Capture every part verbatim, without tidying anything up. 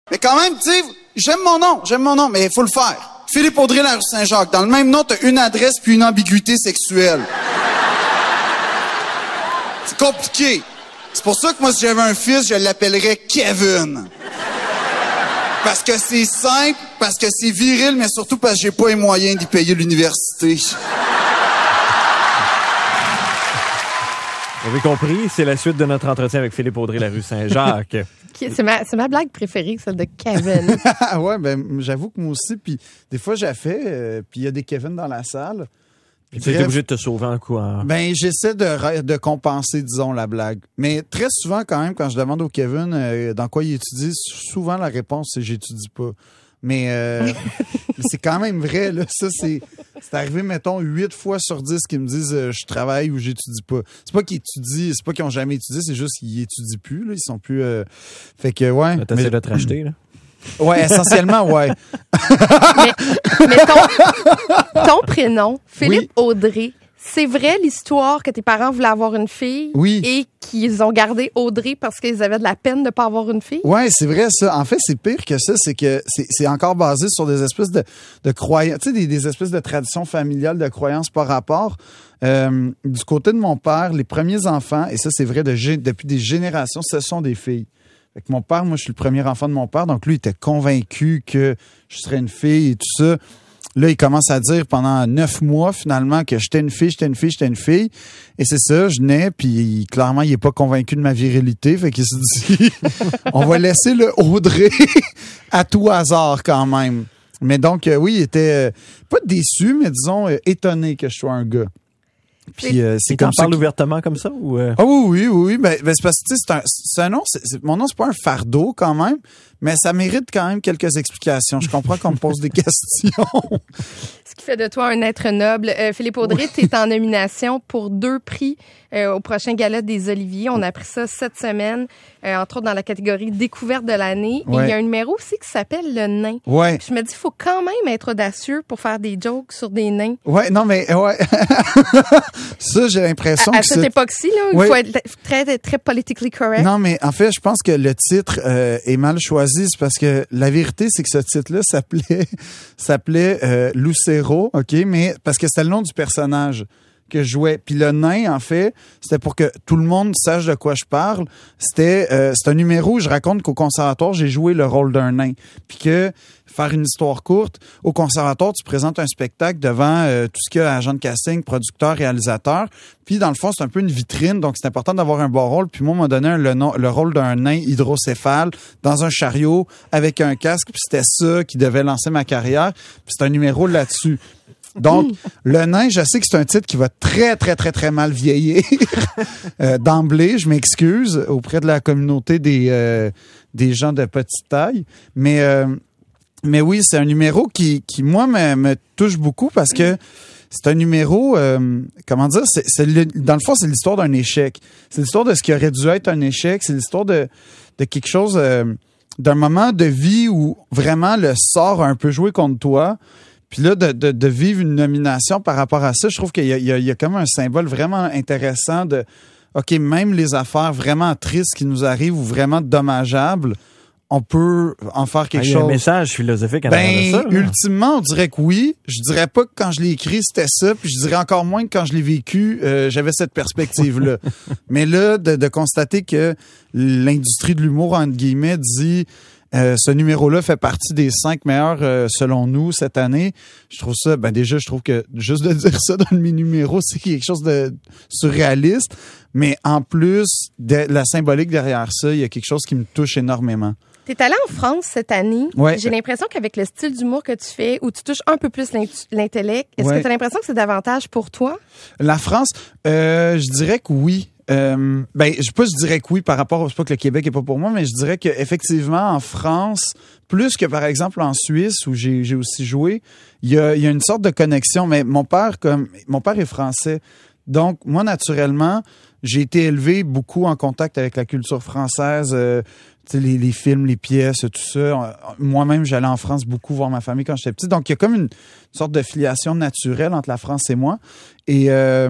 Mais quand même, tu sais, j'aime mon nom, j'aime mon nom, mais il faut le faire. Philippe Audrey, la rue Saint-Jacques. Dans le même nom, t'as une adresse puis une ambiguïté sexuelle. C'est compliqué. C'est pour ça que moi, si j'avais un fils, je l'appellerais Kevin. Parce que c'est simple, parce que c'est viril, mais surtout parce que j'ai pas les moyens d'y payer l'université. Vous avez compris, c'est la suite de notre entretien avec Philippe Audrey, la rue Saint-Jacques. C'est ma, c'est ma blague préférée, celle de Kevin. Ouais, ben j'avoue que moi aussi, puis des fois, j'ai fait, euh, puis il y a des Kevin dans la salle. Puis tu es obligé de te sauver en quoi? Hein? Ben, j'essaie de, de compenser, disons, la blague. Mais très souvent, quand même, quand je demande au Kevin euh, dans quoi il étudie, souvent la réponse, c'est « j'étudie pas ». Mais euh, c'est quand même vrai, là. Ça, c'est, c'est arrivé, mettons, huit fois sur dix qu'ils me disent euh, je travaille ou j'étudie pas. C'est pas qu'ils étudient, c'est pas qu'ils ont jamais étudié, c'est juste qu'ils étudient plus, là. Ils sont plus. Euh... Fait que, ouais. T'essaies mais... de te racheter, là? Ouais, essentiellement, ouais. mais mais ton, ton prénom, Philippe oui. Audrey, c'est vrai l'histoire que tes parents voulaient avoir une fille oui. et qu'ils ont gardé Audrey parce qu'ils avaient de la peine de ne pas avoir une fille? Oui, c'est vrai ça. En fait, c'est pire que ça. C'est que c'est, c'est encore basé sur des espèces de, de croyances, tu sais, des, des espèces de traditions familiales, de croyances par rapport. Euh, du côté de mon père, les premiers enfants, et ça c'est vrai de, depuis des générations, ce sont des filles. Fait que mon père, moi je suis le premier enfant de mon père, donc lui il était convaincu que je serais une fille et tout ça. Là, il commence à dire pendant neuf mois, finalement, que j'étais une fille, j'étais une fille, j'étais une fille. Et c'est ça, je nais, puis clairement, il est pas convaincu de ma virilité. Fait qu'il se dit, on va laisser le Audrey à tout hasard quand même. Mais donc, euh, oui, il était euh, pas déçu, mais disons, euh, étonné que je sois un gars. Puis euh, c'est comme ça. Tu en parles ouvertement comme ça ou euh... Ah oui, oui, oui, oui. Ben, ben c'est parce que c'est un, c'est un nom. C'est, c'est, mon nom, c'est pas un fardeau quand même, mais ça mérite quand même quelques explications. Je comprends qu'on me pose des questions. Ce qui fait de toi un être noble. Euh, Philippe Audrey, oui. Tu es en nomination pour deux prix euh, au prochain Gala des Oliviers. On a appris ça cette semaine, euh, entre autres dans la catégorie découverte de l'année. Ouais. Et il y a un numéro aussi qui s'appelle Le Nain. Ouais. Je me dis, il faut quand même être audacieux pour faire des jokes sur des nains. Ouais, non, mais ouais. Ça, j'ai l'impression à, que à cette c'est... époque-ci, là, il ouais. faut être très, très politically correct. Non, mais en fait, je pense que le titre euh, est mal choisi. C'est parce que la vérité, c'est que ce titre-là s'appelait s'appelait euh, Lucero, OK? Mais parce que c'était le nom du personnage que je jouais. Puis le nain, en fait, c'était pour que tout le monde sache de quoi je parle. C'était euh, c'est un numéro où je raconte qu'au conservatoire, j'ai joué le rôle d'un nain. Puis que, faire une histoire courte, au conservatoire, tu présentes un spectacle devant euh, tout ce qu'il y a agent de casting, producteur, réalisateur. Puis dans le fond, c'est un peu une vitrine, donc c'est important d'avoir un bon rôle. Puis moi, on m'a donné un, le, nom, le rôle d'un nain hydrocéphale dans un chariot avec un casque. Puis c'était ça qui devait lancer ma carrière. Puis c'est un numéro là-dessus. Donc, Le Nain, je sais que c'est un titre qui va très, très, très, très mal vieillir. euh, d'emblée, je m'excuse auprès de la communauté des, euh, des gens de petite taille. Mais, euh, mais oui, c'est un numéro qui, qui moi, me, me touche beaucoup parce que c'est un numéro, euh, comment dire, c'est, c'est le, dans le fond, c'est l'histoire d'un échec. C'est l'histoire de ce qui aurait dû être un échec. C'est l'histoire de, de quelque chose, euh, d'un moment de vie où vraiment le sort a un peu joué contre toi. Puis là, de, de, de vivre une nomination par rapport à ça, je trouve qu'il y a, il y a, il y a comme un symbole vraiment intéressant de, OK, même les affaires vraiment tristes qui nous arrivent ou vraiment dommageables, on peut en faire quelque ah, il y a chose. Un message philosophique à ben, ça. Là. Ultimement, on dirait que oui. Je dirais pas que quand je l'ai écrit, c'était ça. Puis je dirais encore moins que quand je l'ai vécu, euh, j'avais cette perspective-là. Mais là, de, de constater que l'industrie de l'humour, entre guillemets, dit... Euh, ce numéro-là fait partie des cinq meilleurs euh, selon nous cette année. Je trouve ça, ben déjà, je trouve que juste de dire ça dans mes numéros, c'est quelque chose de surréaliste. Mais en plus de la symbolique derrière ça, il y a quelque chose qui me touche énormément. T'es allé en France cette année. Ouais. J'ai l'impression qu'avec le style d'humour que tu fais, où tu touches un peu plus l'intellect, est-ce ouais. que tu as l'impression que c'est davantage pour toi? La France, euh, je dirais que oui. Euh, ben, je sais pas, je dirais que oui par rapport, c'est pas que le Québec est pas pour moi, mais je dirais que effectivement en France, plus que par exemple en Suisse où j'ai, j'ai aussi joué, il y a, il y a une sorte de connexion. Mais mon père, comme mon père est français, donc moi naturellement, j'ai été élevé beaucoup en contact avec la culture française. Euh, Les, les films, les pièces, tout ça. Moi-même, j'allais en France beaucoup voir ma famille quand j'étais petit. Donc, il y a comme une sorte de filiation naturelle entre la France et moi. Et, euh,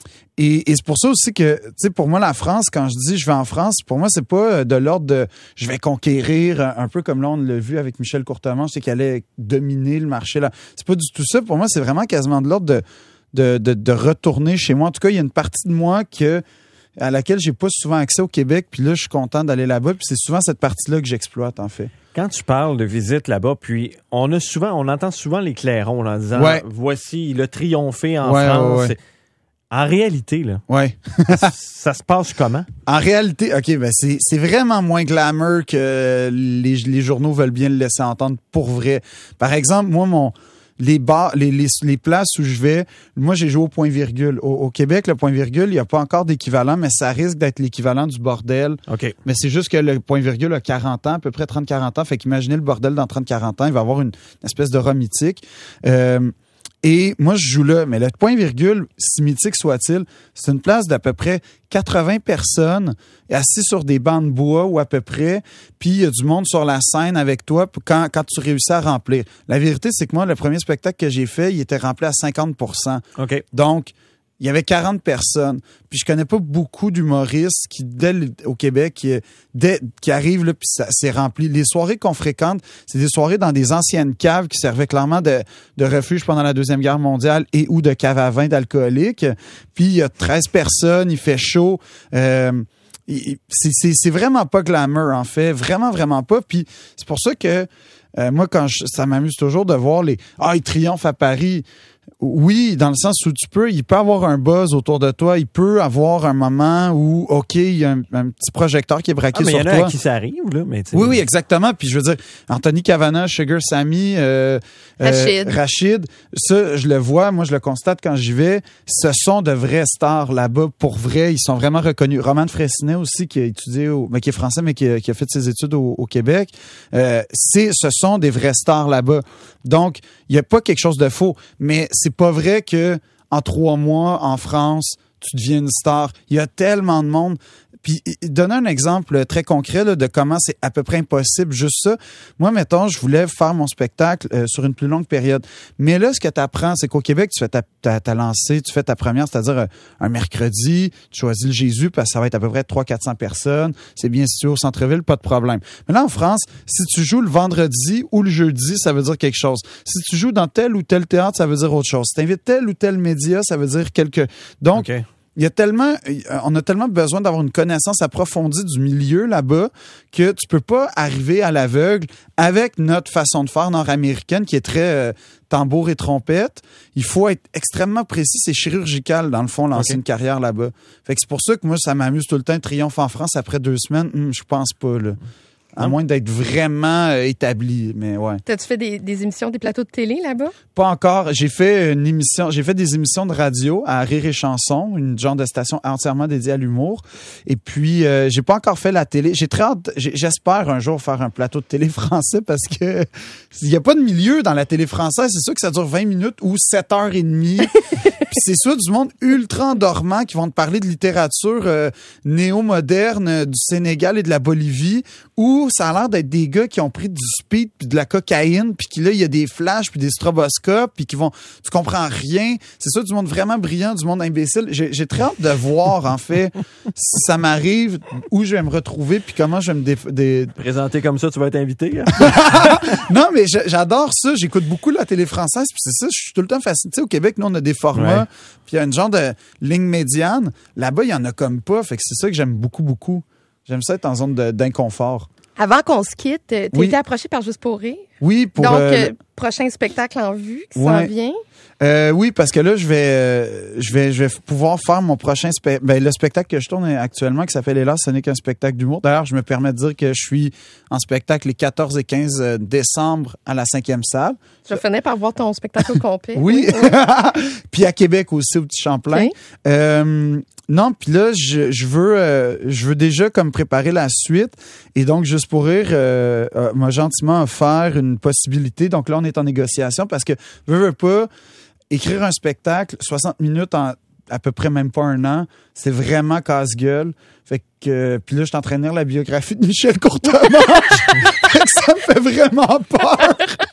Et, et c'est pour ça aussi que, tu sais, pour moi, la France, quand je dis je vais en France, pour moi, c'est pas de l'ordre de je vais conquérir, un peu comme là, on l'a vu avec Michel Courtemanche, c'est qu'elle allait dominer le marché là. C'est pas du tout ça. Pour moi, c'est vraiment quasiment de l'ordre de, de, de, de retourner chez moi. En tout cas, il y a une partie de moi que, à laquelle j'ai pas souvent accès au Québec, puis là, je suis content d'aller là-bas, puis c'est souvent cette partie-là que j'exploite, en fait. Quand tu parles de visite là-bas, puis on a souvent, on entend souvent les clairons en disant ouais. voici, il a triomphé en ouais, France. Ouais, ouais. En réalité, là, ouais. ça, ça se passe comment? En réalité, OK, ben c'est, c'est vraiment moins glamour que les, les journaux veulent bien le laisser entendre pour vrai. Par exemple, moi, mon les bars, les, les, les places où je vais, moi, j'ai joué au point-virgule. Au, au Québec, le point-virgule, il n'y a pas encore d'équivalent, mais ça risque d'être l'équivalent du bordel. OK. Mais c'est juste que le point-virgule a quarante ans, à peu près trente à quarante ans. Fait qu'imaginez le bordel dans trente à quarante ans, il va avoir une, une espèce de rat mythique. Euh, Et moi, je joue là. Mais le point-virgule, si mythique soit-il, c'est une place d'à peu près quatre-vingts personnes assis sur des bancs de bois ou à peu près. Puis il y a du monde sur la scène avec toi quand, quand tu réussis à remplir. La vérité, c'est que moi, le premier spectacle que j'ai fait, il était rempli à cinquante pour cent. OK. Donc, il y avait quarante personnes. Puis je connais pas beaucoup d'humoristes qui, dès le, au Québec, qui, dès, qui arrivent là, puis ça c'est rempli. Les soirées qu'on fréquente, c'est des soirées dans des anciennes caves qui servaient clairement de, de refuge pendant la Deuxième Guerre mondiale et ou de cave à vin d'alcooliques. Puis il y a treize personnes, il fait chaud. Euh, c'est, c'est, c'est vraiment pas glamour, en fait. Vraiment, vraiment pas. Puis c'est pour ça que euh, moi, quand je, ça m'amuse toujours de voir les « Ah, ils triomphent à Paris ». Oui, dans le sens où tu peux, il peut avoir un buzz autour de toi, il peut avoir un moment où, OK, il y a un, un petit projecteur qui est braqué ah, mais sur y en a toi. À qui ça arrive, là. Mais oui, oui, exactement. Puis je veux dire, Anthony Cavana, Sugar Sammy, euh, Rachid. Euh, Rachid, ça, je le vois, moi, je le constate quand j'y vais. Ce sont de vrais stars là-bas, pour vrai. Ils sont vraiment reconnus. Roman Fraissinet aussi, qui a étudié, au, mais qui est français, mais qui a, qui a fait ses études au, au Québec. Euh, c'est, ce sont des vrais stars là-bas. Donc, il n'y a pas quelque chose de faux, mais c'est pas vrai que en trois mois, en France, tu deviens une star. Il y a tellement de monde. Puis, donner un exemple très concret là, de comment c'est à peu près impossible, juste ça. Moi, mettons, je voulais faire mon spectacle euh, sur une plus longue période. Mais là, ce que tu apprends, c'est qu'au Québec, tu fais ta, ta, ta lancée, tu fais ta première, c'est-à-dire euh, un mercredi, tu choisis le Jésus parce que ça va être à peu près trois cents à quatre cents personnes. C'est bien situé au centre-ville, pas de problème. Mais là, en France, si tu joues le vendredi ou le jeudi, ça veut dire quelque chose. Si tu joues dans tel ou tel théâtre, ça veut dire autre chose. Si tu invites tel ou tel média, ça veut dire quelque... Donc, okay. Il y a tellement, on a tellement besoin d'avoir une connaissance approfondie du milieu là-bas que tu peux pas arriver à l'aveugle avec notre façon de faire nord-américaine qui est très euh, tambour et trompette. Il faut être extrêmement précis, c'est chirurgical dans le fond lancer okay. une carrière là-bas. Fait que c'est pour ça que moi ça m'amuse tout le temps. Triomphe en France après deux semaines, hum, je pense pas là. À moins d'être vraiment euh, établi, mais ouais. T'as-tu fait des, des émissions, des plateaux de télé là-bas? Pas encore. J'ai fait une émission, j'ai fait des émissions de radio à Rire et Chanson, une genre de station entièrement dédiée à l'humour. Et puis, euh, j'ai pas encore fait la télé. J'ai très hâte, j'ai, j'espère un jour faire un plateau de télé français parce que il y a pas de milieu dans la télé française. C'est sûr que ça dure vingt minutes ou sept heures et demie. Puis c'est soit du monde ultra endormant qui vont te parler de littérature euh, néo-moderne euh, du Sénégal et de la Bolivie, ou ça a l'air d'être des gars qui ont pris du speed puis de la cocaïne, puis qui là il y a des flashs puis des stroboscopes, puis qui vont, tu comprends rien. C'est ça, du monde vraiment brillant, du monde imbécile. J'ai, j'ai très hâte de voir en fait si ça m'arrive, où je vais me retrouver, puis comment je vais me dé... dé... présenter comme ça, tu vas être invité. Hein? Non, mais j'adore ça. J'écoute beaucoup la télé française, puis c'est ça, je suis tout le temps fasciné. Tu sais, au Québec, nous on a des formats. Ouais. Puis il y a une genre de ligne médiane. Là-bas, il y en a comme pas. Fait que c'est ça que j'aime beaucoup, beaucoup. J'aime ça être en zone de, d'inconfort. Avant qu'on se quitte, t'as oui. été approché par Juste pour rire. Oui, pour... Donc, euh, euh, prochain spectacle en vue qui ouais. s'en vient. Euh, oui, parce que là, je vais, euh, je vais, je vais pouvoir faire mon prochain spectacle. Ben, le spectacle que je tourne actuellement, qui s'appelle Hélas, ce n'est qu'un spectacle d'humour. D'ailleurs, je me permets de dire que je suis en spectacle les quatorze et quinze décembre à la cinquième salle. Je finis par voir ton spectacle au complet. Oui. oui. Puis à Québec aussi, au Petit Champlain. Okay. Euh, non, puis là, je, je veux, euh, je veux déjà comme préparer la suite. Et donc, Juste pour rire, euh, euh, m'a gentiment offert une possibilité. Donc là, on est en négociation parce que veux, veux pas. Écrire un spectacle, soixante minutes en à peu près même pas un an, c'est vraiment casse-gueule. Fait que, euh, puis là, je suis en train de lire la biographie de Michel Courtemanche. Fait que ça me fait vraiment peur. Fait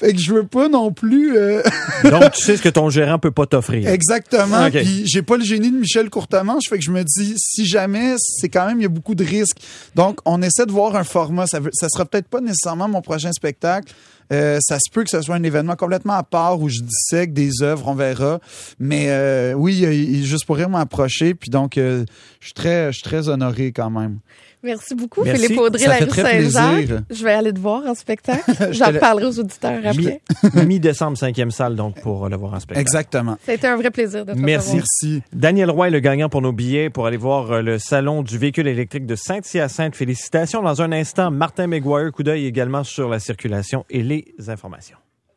et que je veux pas non plus... Euh... Donc, tu sais ce que ton gérant peut pas t'offrir. Exactement. Okay. Puis j'ai pas le génie de Michel Courtemanche, fait que je me dis, si jamais, c'est quand même, il y a beaucoup de risques. Donc, on essaie de voir un format. Ça, veut, ça sera peut-être pas nécessairement mon prochain spectacle. Euh, ça se peut que ce soit un événement complètement à part où je dissèque des œuvres, on verra. Mais euh, oui, il, juste pour rire m'approcher. Puis donc, euh, je suis très, je suis très honoré quand même. Merci beaucoup, Merci. Philippe Audrey, Ça la fait rue très Saint-Jacques. plaisir. Je vais aller te voir en spectacle. J'en reparlerai aux auditeurs après. Mi- Mi-décembre, cinquième salle, donc, pour le voir en spectacle. Exactement. Ça a été un vrai plaisir de te Merci. recevoir. Merci. Daniel Roy est le gagnant pour nos billets pour aller voir le salon du véhicule électrique de Saint-Hyacinthe. Félicitations. Dans un instant, Martin McGuire, coup d'œil également sur la circulation et les informations.